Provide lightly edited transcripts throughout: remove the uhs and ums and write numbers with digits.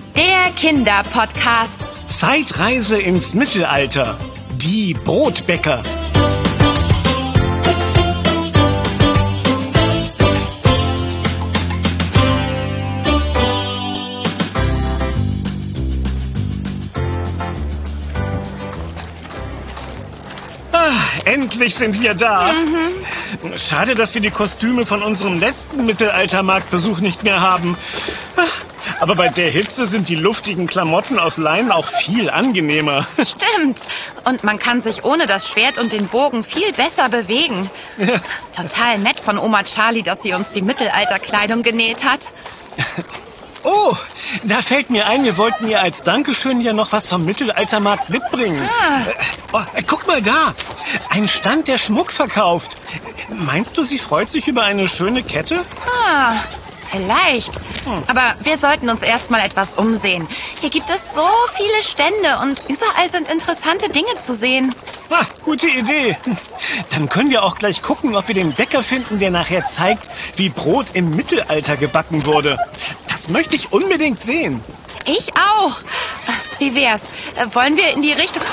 der Kinderpodcast. Zeitreise ins Mittelalter. Die Brotbäcker. Endlich sind wir da. Schade, dass wir die Kostüme von unserem letzten Mittelaltermarktbesuch nicht mehr haben. Aber bei der Hitze sind die luftigen Klamotten aus Leinen auch viel angenehmer. Stimmt. Und man kann sich ohne das Schwert und den Bogen viel besser bewegen. Ja. Total nett von Oma Charlie, dass sie uns die Mittelalterkleidung genäht hat. Oh, da fällt mir ein, wir wollten ihr als Dankeschön ja noch was vom Mittelaltermarkt mitbringen. Guck mal da, ein Stand, der Schmuck verkauft. Meinst du, sie freut sich über eine schöne Kette? Vielleicht. Aber wir sollten uns erstmal etwas umsehen. Hier gibt es so viele Stände und überall sind interessante Dinge zu sehen. Gute Idee. Dann können wir auch gleich gucken, ob wir den Bäcker finden, der nachher zeigt, wie Brot im Mittelalter gebacken wurde. Das möchte ich unbedingt sehen. Ich auch. Wie wär's? Wollen wir in die Richtung...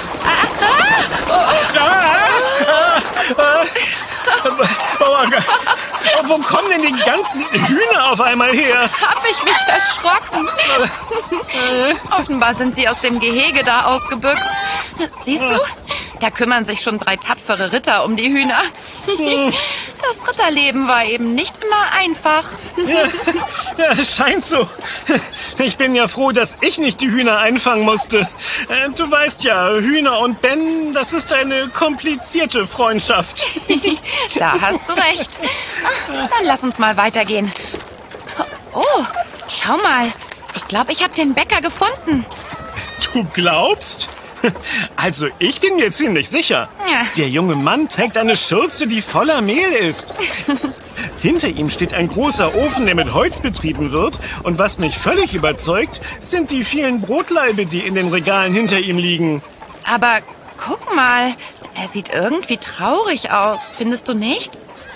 Wo kommen denn die ganzen Hühner auf einmal her? Hab ich mich erschrocken. Offenbar sind sie aus dem Gehege da ausgebüxt. Siehst du? Da kümmern sich schon 3 tapfere Ritter um die Hühner. Das Ritterleben war eben nicht immer einfach. Ja, scheint so. Ich bin ja froh, dass ich nicht die Hühner einfangen musste. Du weißt ja, Hühner und Ben, das ist eine komplizierte Freundschaft. Da hast du recht. Dann lass uns mal weitergehen. Oh, schau mal. Ich glaube, ich habe den Bäcker gefunden. Du glaubst? Also ich bin mir ziemlich sicher. Ja. Der junge Mann trägt eine Schürze, die voller Mehl ist. Hinter ihm steht ein großer Ofen, der mit Holz betrieben wird. Und was mich völlig überzeugt, sind die vielen Brotlaibe, die in den Regalen hinter ihm liegen. Aber guck mal, er sieht irgendwie traurig aus, findest du nicht?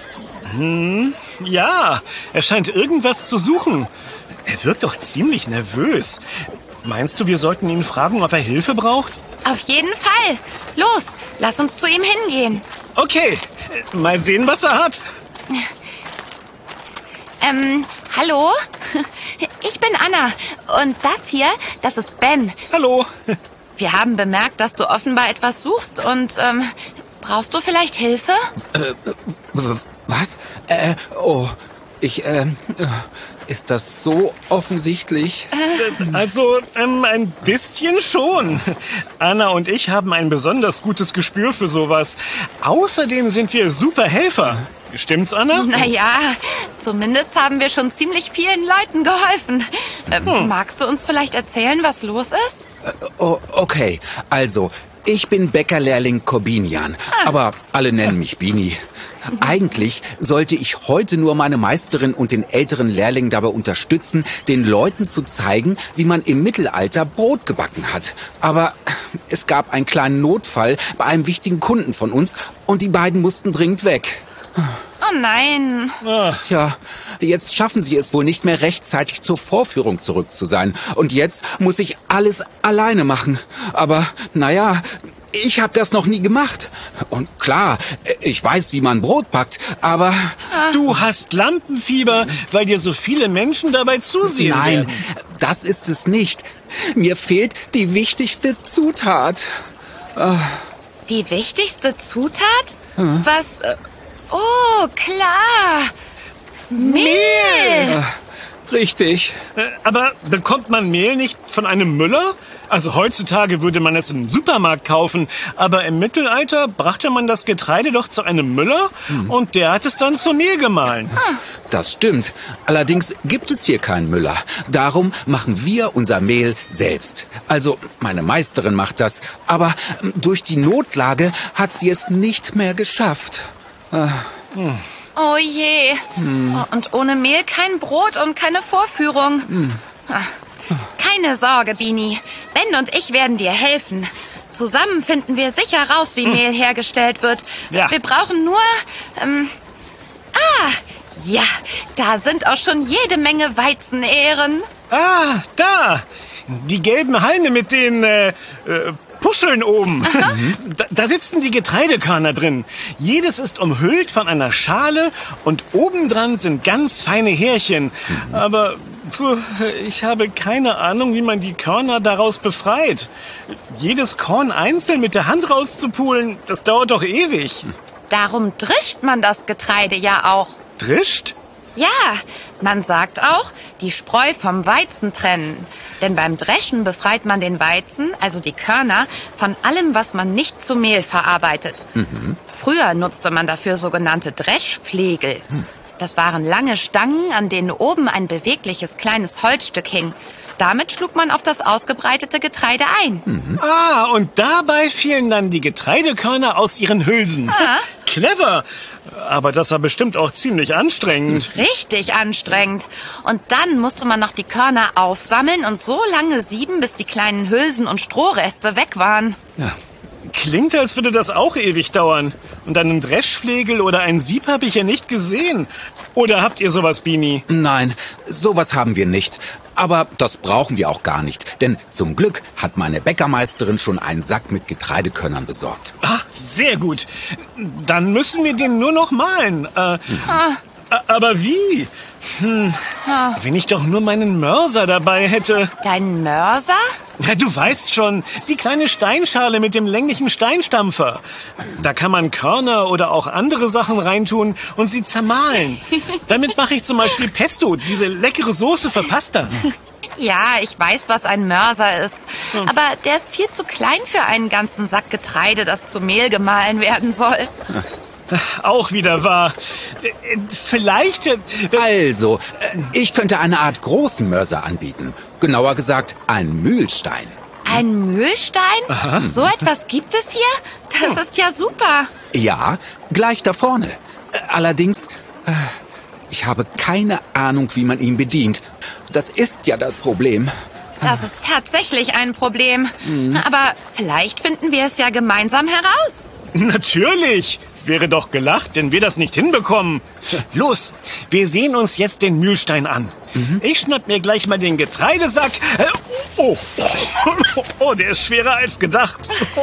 Ja, er scheint irgendwas zu suchen. Er wirkt doch ziemlich nervös. Meinst du, wir sollten ihn fragen, ob er Hilfe braucht? Auf jeden Fall. Los, lass uns zu ihm hingehen. Okay, mal sehen, was er hat. Hallo? Ich bin Anna. Und das hier, das ist Ben. Hallo. Wir haben bemerkt, dass du offenbar etwas suchst und, brauchst du vielleicht Hilfe? Was? Ist das so offensichtlich? Also, ein bisschen schon. Anna und ich haben ein besonders gutes Gespür für sowas. Außerdem sind wir super Helfer. Stimmt's, Anna? Naja, zumindest haben wir schon ziemlich vielen Leuten geholfen. Magst du uns vielleicht erzählen, was los ist? Okay, also, ich bin Bäckerlehrling Corbinian, aber alle nennen mich Bini. Eigentlich sollte ich heute nur meine Meisterin und den älteren Lehrling dabei unterstützen, den Leuten zu zeigen, wie man im Mittelalter Brot gebacken hat. Aber es gab einen kleinen Notfall bei einem wichtigen Kunden von uns und die beiden mussten dringend weg. Oh nein. Tja, jetzt schaffen sie es wohl nicht mehr rechtzeitig zur Vorführung zurück zu sein. Und jetzt muss ich alles alleine machen. Aber naja, ich habe das noch nie gemacht. Und klar, ich weiß, wie man Brot backt, aber... Du hast Lampenfieber, weil dir so viele Menschen dabei zusehen werden. Nein, das ist es nicht. Mir fehlt die wichtigste Zutat. Die wichtigste Zutat? Was... Oh, klar. Mehl. Richtig. Aber bekommt man Mehl nicht von einem Müller? Also heutzutage würde man es im Supermarkt kaufen, aber im Mittelalter brachte man das Getreide doch zu einem Müller und der hat es dann zu Mehl gemahlen. Das stimmt. Allerdings gibt es hier keinen Müller. Darum machen wir unser Mehl selbst. Also meine Meisterin macht das, aber durch die Notlage hat sie es nicht mehr geschafft. Oh je. Und ohne Mehl kein Brot und keine Vorführung. Keine Sorge, Bini. Ben und ich werden dir helfen. Zusammen finden wir sicher raus, wie Mehl hergestellt wird. Ja. Wir brauchen nur... ja, da sind auch schon jede Menge Weizenähren. Da! Die gelben Halme mit den Puscheln oben. Da sitzen die Getreidekörner drin. Jedes ist umhüllt von einer Schale und obendran sind ganz feine Härchen. Aber ich habe keine Ahnung, wie man die Körner daraus befreit. Jedes Korn einzeln mit der Hand rauszupulen, das dauert doch ewig. Darum drischt man das Getreide ja auch. Drischt? Ja, man sagt auch, die Spreu vom Weizen trennen. Denn beim Dreschen befreit man den Weizen, also die Körner, von allem, was man nicht zu Mehl verarbeitet. Früher nutzte man dafür sogenannte Dreschflegel. Das waren lange Stangen, an denen oben ein bewegliches kleines Holzstück hing. Damit schlug man auf das ausgebreitete Getreide ein. Ah, und dabei fielen dann die Getreidekörner aus ihren Hülsen. Clever. Aber das war bestimmt auch ziemlich anstrengend. Richtig anstrengend. Und dann musste man noch die Körner aufsammeln und so lange sieben, bis die kleinen Hülsen und Strohreste weg waren. Ja. Klingt, als würde das auch ewig dauern. Und einen Dreschflegel oder ein Sieb habe ich ja nicht gesehen. Oder habt ihr sowas, Bini? Nein, sowas haben wir nicht. Aber das brauchen wir auch gar nicht. Denn zum Glück hat meine Bäckermeisterin schon einen Sack mit Getreidekörnern besorgt. Ach, sehr gut. Dann müssen wir den nur noch mahlen. Aber wie? Wenn ich doch nur meinen Mörser dabei hätte. Dein Mörser? Ja, du weißt schon, die kleine Steinschale mit dem länglichen Steinstampfer. Da kann man Körner oder auch andere Sachen reintun und sie zermahlen. Damit mache ich zum Beispiel Pesto, diese leckere Soße für Pasta. Ja, ich weiß, was ein Mörser ist. Aber der ist viel zu klein für einen ganzen Sack Getreide, das zu Mehl gemahlen werden soll. Auch wieder wahr. Vielleicht... Also, ich könnte eine Art großen Mörser anbieten. Genauer gesagt, einen Mühlstein. Ein Mühlstein? So etwas gibt es hier? Das ist ja super. Ja, gleich da vorne. Allerdings, ich habe keine Ahnung, wie man ihn bedient. Das ist ja das Problem. Das ist tatsächlich ein Problem. Aber vielleicht finden wir es ja gemeinsam heraus. Natürlich. Wäre doch gelacht, wenn wir das nicht hinbekommen. Los, wir sehen uns jetzt den Mühlstein an. Ich schnapp mir gleich mal den Getreidesack. Oh, der ist schwerer als gedacht.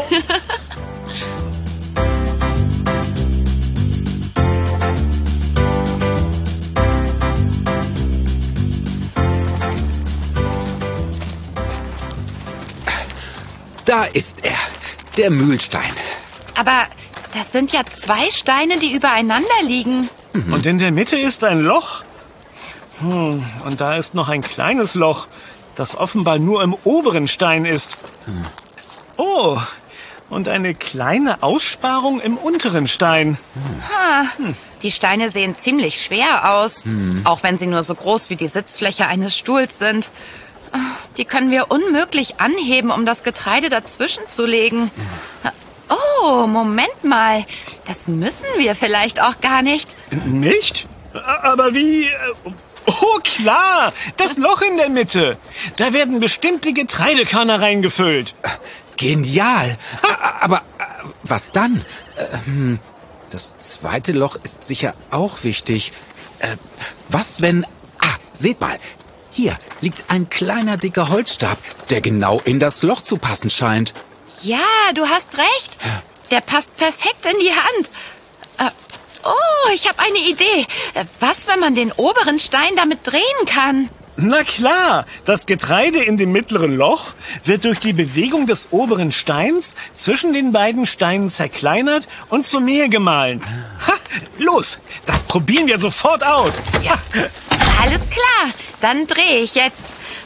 Da ist er, der Mühlstein. Aber das sind ja 2 Steine, die übereinander liegen. Und in der Mitte ist ein Loch. Und da ist noch ein kleines Loch, das offenbar nur im oberen Stein ist. Oh, und eine kleine Aussparung im unteren Stein. Die Steine sehen ziemlich schwer aus, auch wenn sie nur so groß wie die Sitzfläche eines Stuhls sind. Die können wir unmöglich anheben, um das Getreide dazwischen zu legen. Oh, Moment mal. Das müssen wir vielleicht auch gar nicht. Nicht? Aber wie... Oh, klar! Das Loch in der Mitte. Da werden bestimmt die Getreidekörner reingefüllt. Genial! Aber was dann? Das zweite Loch ist sicher auch wichtig. Was wenn... seht mal. Hier liegt ein kleiner, dicker Holzstab, der genau in das Loch zu passen scheint. Ja, du hast recht. Der passt perfekt in die Hand. Ich habe eine Idee. Was, wenn man den oberen Stein damit drehen kann? Na klar, das Getreide in dem mittleren Loch wird durch die Bewegung des oberen Steins zwischen den beiden Steinen zerkleinert und zu Mehl gemahlen. Los, das probieren wir sofort aus. Ja. Alles klar, dann drehe ich jetzt.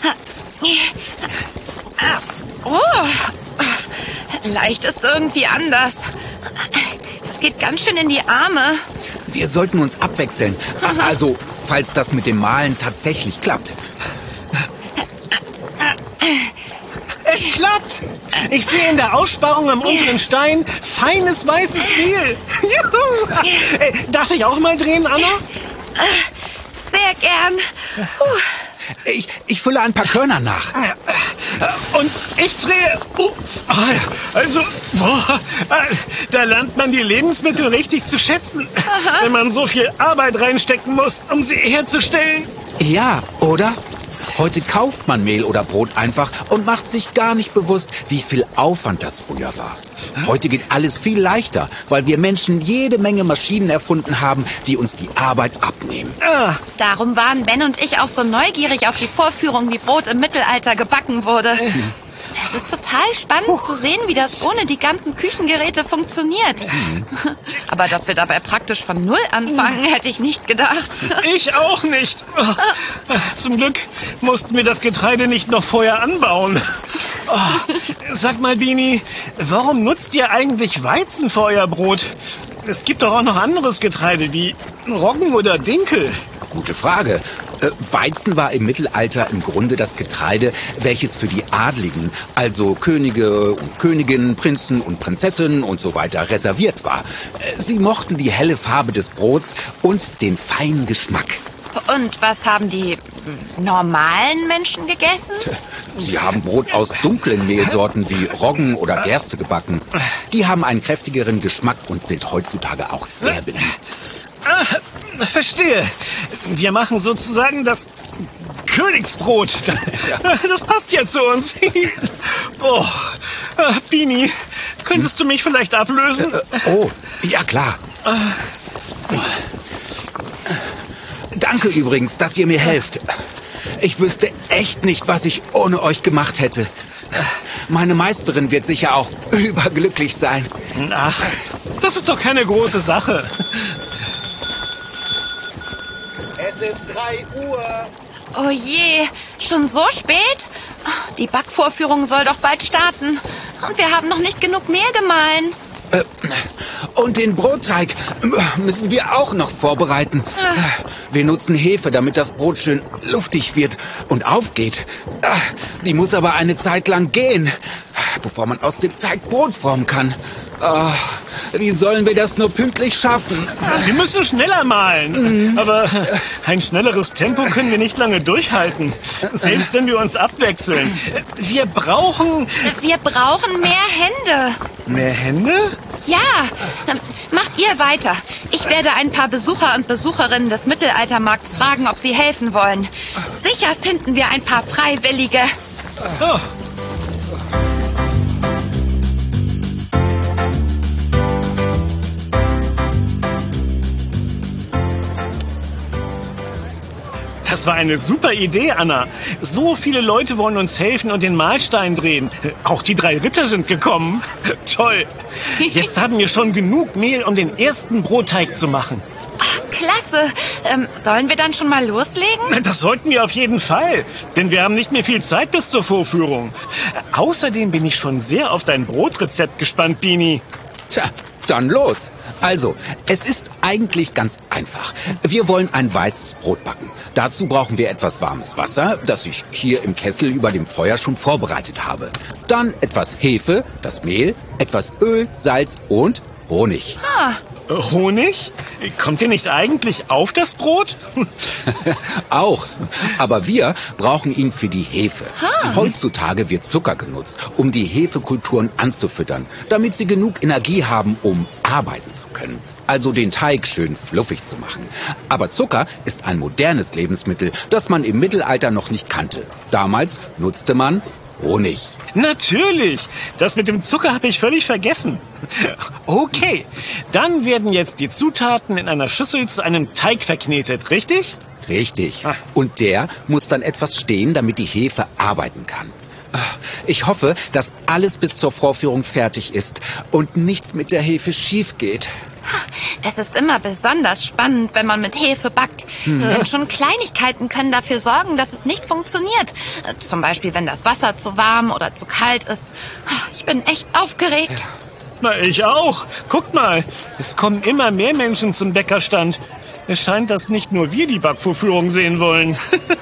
Leicht ist irgendwie anders. Das geht ganz schön in die Arme. Wir sollten uns abwechseln. Also, falls das mit dem Malen tatsächlich klappt. Es klappt! Ich sehe in der Aussparung am unteren Stein feines weißes Mehl. Juhu! Darf ich auch mal drehen, Anna? Sehr gern. Ich fülle ein paar Körner nach. Und ich drehe... da lernt man die Lebensmittel richtig zu schätzen. Wenn man so viel Arbeit reinstecken muss, um sie herzustellen. Ja, oder? Heute kauft man Mehl oder Brot einfach und macht sich gar nicht bewusst, wie viel Aufwand das früher war. Heute geht alles viel leichter, weil wir Menschen jede Menge Maschinen erfunden haben, die uns die Arbeit abnehmen. Darum waren Ben und ich auch so neugierig auf die Vorführung, wie Brot im Mittelalter gebacken wurde. Es ist total spannend zu sehen, wie das ohne die ganzen Küchengeräte funktioniert. Aber dass wir dabei praktisch von Null anfangen, hätte ich nicht gedacht. Ich auch nicht. Zum Glück mussten wir das Getreide nicht noch vorher anbauen. Sag mal, Bini, warum nutzt ihr eigentlich Weizen für euer Brot? Es gibt doch auch noch anderes Getreide, wie Roggen oder Dinkel. Gute Frage. Weizen war im Mittelalter im Grunde das Getreide, welches für die Adligen, also Könige und Königinnen, Prinzen und Prinzessinnen und so weiter reserviert war. Sie mochten die helle Farbe des Brots und den feinen Geschmack. Und was haben die normalen Menschen gegessen? Sie haben Brot aus dunklen Mehlsorten wie Roggen oder Gerste gebacken. Die haben einen kräftigeren Geschmack und sind heutzutage auch sehr beliebt. Verstehe. Wir machen sozusagen das Königsbrot. Das passt ja zu uns. Bini, könntest du mich vielleicht ablösen? Ja klar. Danke übrigens, dass ihr mir helft. Ich wüsste echt nicht, was ich ohne euch gemacht hätte. Meine Meisterin wird sicher auch überglücklich sein. Ach, das ist doch keine große Sache. Es ist 3 Uhr. Oh je, schon so spät? Die Backvorführung soll doch bald starten. Und wir haben noch nicht genug Mehl gemahlen. Und den Brotteig müssen wir auch noch vorbereiten. Wir nutzen Hefe, damit das Brot schön luftig wird und aufgeht. Die muss aber eine Zeit lang gehen, bevor man aus dem Teig Brot formen kann. Wie sollen wir das nur pünktlich schaffen? Wir müssen schneller mahlen. Aber ein schnelleres Tempo können wir nicht lange durchhalten. Selbst wenn wir uns abwechseln. Wir brauchen mehr Hände. Mehr Hände? Ja, macht ihr weiter. Ich werde ein paar Besucher und Besucherinnen des Mittelaltermarkts fragen, ob sie helfen wollen. Sicher finden wir ein paar Freiwillige. Oh. Das war eine super Idee, Anna. So viele Leute wollen uns helfen und den Mahlstein drehen. Auch die 3 Ritter sind gekommen. Toll. Jetzt haben wir schon genug Mehl, um den ersten Brotteig zu machen. Ach, klasse. Sollen wir dann schon mal loslegen? Das sollten wir auf jeden Fall. Denn wir haben nicht mehr viel Zeit bis zur Vorführung. Außerdem bin ich schon sehr auf dein Brotrezept gespannt, Bini. Tja, dann los. Also, es ist eigentlich ganz einfach. Wir wollen ein weißes Brot backen. Dazu brauchen wir etwas warmes Wasser, das ich hier im Kessel über dem Feuer schon vorbereitet habe. Dann etwas Hefe, das Mehl, etwas Öl, Salz und Honig. Honig? Kommt ihr nicht eigentlich auf das Brot? Auch. Aber wir brauchen ihn für die Hefe. Heutzutage wird Zucker genutzt, um die Hefekulturen anzufüttern, damit sie genug Energie haben, um arbeiten zu können. Also den Teig schön fluffig zu machen. Aber Zucker ist ein modernes Lebensmittel, das man im Mittelalter noch nicht kannte. Damals nutzte man Honig. Natürlich. Das mit dem Zucker habe ich völlig vergessen. Okay, dann werden jetzt die Zutaten in einer Schüssel zu einem Teig verknetet, richtig? Richtig. Und der muss dann etwas stehen, damit die Hefe arbeiten kann. Ich hoffe, dass alles bis zur Vorführung fertig ist und nichts mit der Hefe schief geht. Das ist immer besonders spannend, wenn man mit Hefe backt. Denn schon Kleinigkeiten können dafür sorgen, dass es nicht funktioniert. Zum Beispiel, wenn das Wasser zu warm oder zu kalt ist. Ich bin echt aufgeregt. Ja. Na, ich auch. Guckt mal, es kommen immer mehr Menschen zum Bäckerstand. Es scheint, dass nicht nur wir die Backvorführung sehen wollen.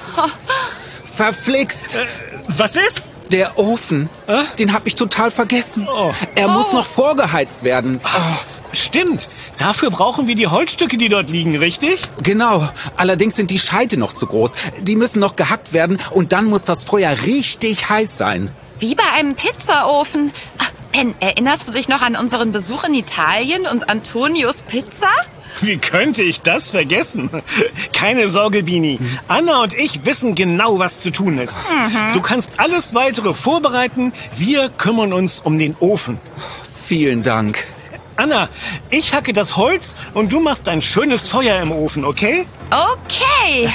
Verflixt! Was ist? Der Ofen, den habe ich total vergessen. Er muss noch vorgeheizt werden. Stimmt. Dafür brauchen wir die Holzstücke, die dort liegen, richtig? Genau. Allerdings sind die Scheite noch zu groß. Die müssen noch gehackt werden und dann muss das Feuer richtig heiß sein. Wie bei einem Pizzaofen. Ben, erinnerst du dich noch an unseren Besuch in Italien und Antonios Pizza? Wie könnte ich das vergessen? Keine Sorge, Bini. Anna und ich wissen genau, was zu tun ist. Du kannst alles Weitere vorbereiten. Wir kümmern uns um den Ofen. Vielen Dank. Anna, ich hacke das Holz und du machst ein schönes Feuer im Ofen, okay? Okay.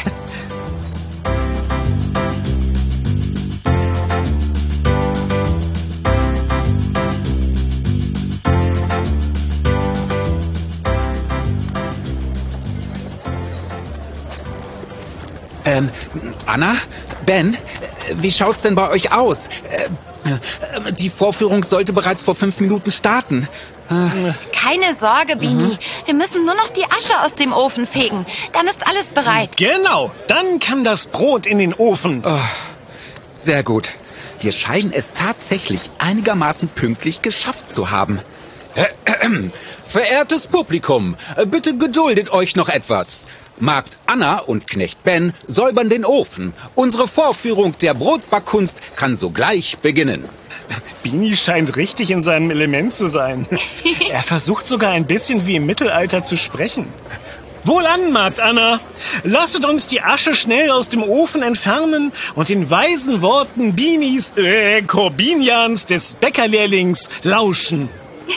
Anna? Ben? Wie schaut's denn bei euch aus? Die Vorführung sollte bereits vor 5 Minuten starten. Keine Sorge, Bini. Wir müssen nur noch die Asche aus dem Ofen fegen. Dann ist alles bereit. Genau, dann kann das Brot in den Ofen. Oh, sehr gut. Wir scheinen es tatsächlich einigermaßen pünktlich geschafft zu haben. Verehrtes Publikum, bitte geduldet euch noch etwas. Magd Anna und Knecht Ben säubern den Ofen. Unsere Vorführung der Brotbackkunst kann sogleich beginnen. Bini scheint richtig in seinem Element zu sein. Er versucht sogar ein bisschen wie im Mittelalter zu sprechen. Wohlan, Magd Anna. Lasset uns die Asche schnell aus dem Ofen entfernen und den weisen Worten Corbinians des Bäckerlehrlings lauschen.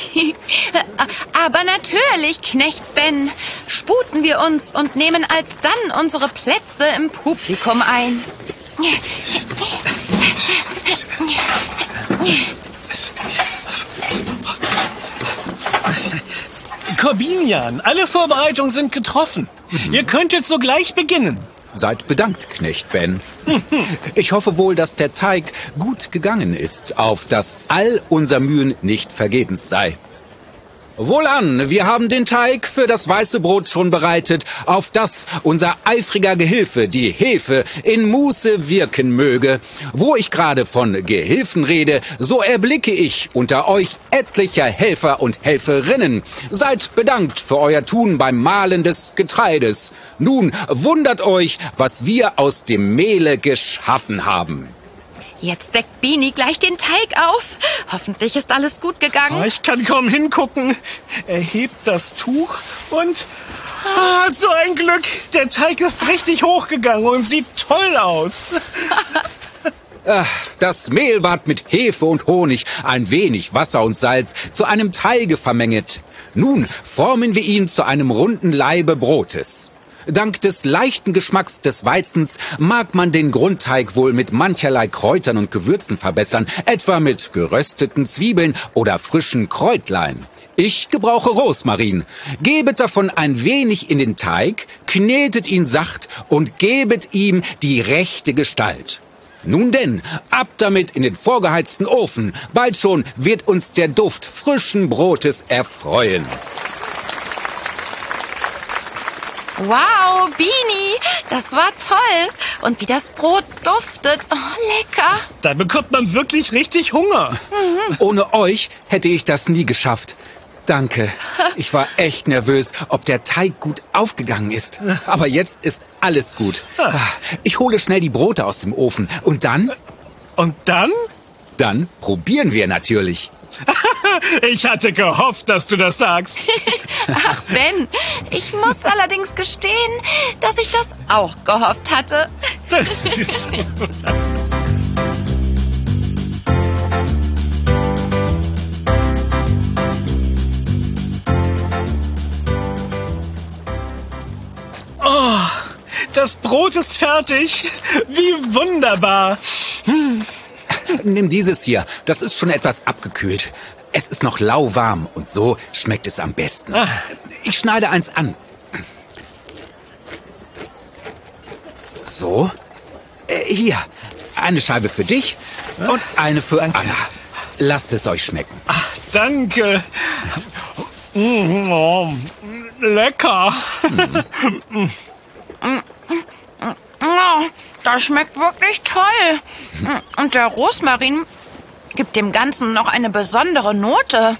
Aber natürlich, Knecht Ben, sputen wir uns und nehmen alsdann unsere Plätze im Publikum ein. Corbinian, alle Vorbereitungen sind getroffen. Ihr könnt jetzt sogleich beginnen. Seid bedankt, Knecht Ben. Ich hoffe wohl, dass der Teig gut gegangen ist, auf dass all unser Mühen nicht vergebens sei. Wohlan, wir haben den Teig für das weiße Brot schon bereitet, auf dass unser eifriger Gehilfe, die Hefe, in Muße wirken möge. Wo ich gerade von Gehilfen rede, so erblicke ich unter euch etlicher Helfer und Helferinnen. Seid bedankt für euer Tun beim Mahlen des Getreides. Nun wundert euch, was wir aus dem Mehle geschaffen haben. Jetzt deckt Bini gleich den Teig auf. Hoffentlich ist alles gut gegangen. Oh, ich kann kaum hingucken. Er hebt das Tuch und... so ein Glück. Der Teig ist richtig hochgegangen und sieht toll aus. Das Mehl ward mit Hefe und Honig, ein wenig Wasser und Salz zu einem Teige vermenget. Nun formen wir ihn zu einem runden Laibe Brotes. Dank des leichten Geschmacks des Weizens mag man den Grundteig wohl mit mancherlei Kräutern und Gewürzen verbessern, etwa mit gerösteten Zwiebeln oder frischen Kräutlein. Ich gebrauche Rosmarin. Gebet davon ein wenig in den Teig, knetet ihn sacht und gebet ihm die rechte Gestalt. Nun denn, ab damit in den vorgeheizten Ofen. Bald schon wird uns der Duft frischen Brotes erfreuen. Wow, Bini, das war toll. Und wie das Brot duftet. Oh, lecker. Da bekommt man wirklich richtig Hunger. Ohne euch hätte ich das nie geschafft. Danke. Ich war echt nervös, ob der Teig gut aufgegangen ist. Aber jetzt ist alles gut. Ich hole schnell die Brote aus dem Ofen. Und dann? Und dann? Dann probieren wir natürlich. Ich hatte gehofft, dass du das sagst. Ach, Ben, ich muss allerdings gestehen, dass ich das auch gehofft hatte. Oh, das Brot ist fertig. Wie wunderbar. Nimm dieses hier. Das ist schon etwas abgekühlt. Es ist noch lauwarm und so schmeckt es am besten. Ich schneide eins an. So. Hier. Eine Scheibe für dich und eine für Anna. Lasst es euch schmecken. Ach, danke. Oh, lecker. Oh, das schmeckt wirklich toll. Und der Rosmarin gibt dem Ganzen noch eine besondere Note.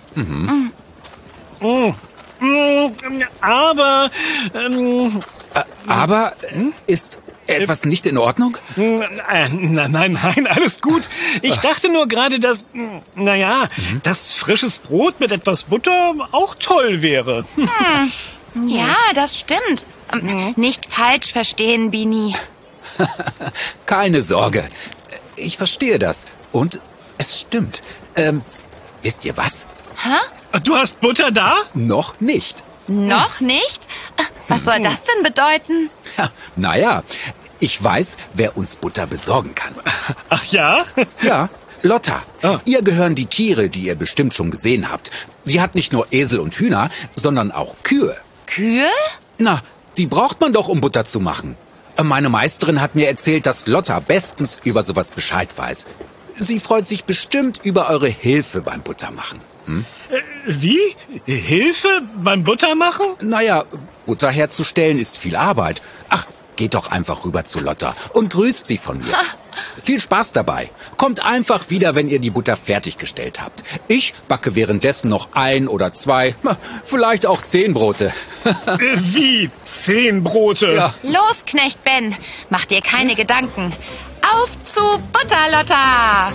Aber ist etwas nicht in Ordnung? Nein, alles gut. Ich dachte nur gerade, dass, dass frisches Brot mit etwas Butter auch toll wäre. Ja, das stimmt. Nicht falsch verstehen, Bini. Keine Sorge. Ich verstehe das. Und es stimmt. Wisst ihr was? Hä? Du hast Butter da? Noch nicht. Noch nicht? Was soll das denn bedeuten? Ja, naja, ich weiß, wer uns Butter besorgen kann. Ach ja? Ja, Lotta. Ah. Ihr gehören die Tiere, die ihr bestimmt schon gesehen habt. Sie hat nicht nur Esel und Hühner, sondern auch Kühe. Kühe? Na, die braucht man doch, um Butter zu machen. Meine Meisterin hat mir erzählt, dass Lotta bestens über sowas Bescheid weiß. Sie freut sich bestimmt über eure Hilfe beim Buttermachen. Wie? Hilfe beim Buttermachen? Naja, Butter herzustellen ist viel Arbeit. Ach, geht doch einfach rüber zu Lotta und grüßt sie von mir. Viel Spaß dabei. Kommt einfach wieder, wenn ihr die Butter fertiggestellt habt. Ich backe währenddessen noch 1 oder 2, vielleicht auch 10 Brote. Wie 10 Brote? Ja. Los, Knecht Ben, mach dir keine Gedanken. Auf zu Butterlotta!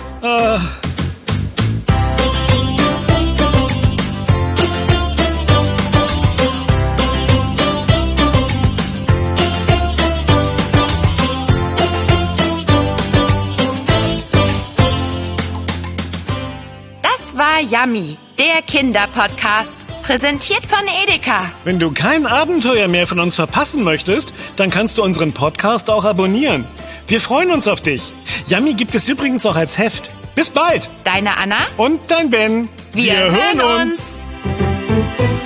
Das war Yummy, der Kinderpodcast. Präsentiert von Edeka. Wenn du kein Abenteuer mehr von uns verpassen möchtest, dann kannst du unseren Podcast auch abonnieren. Wir freuen uns auf dich. Yummy gibt es übrigens auch als Heft. Bis bald. Deine Anna? Und dein Ben. Wir hören uns.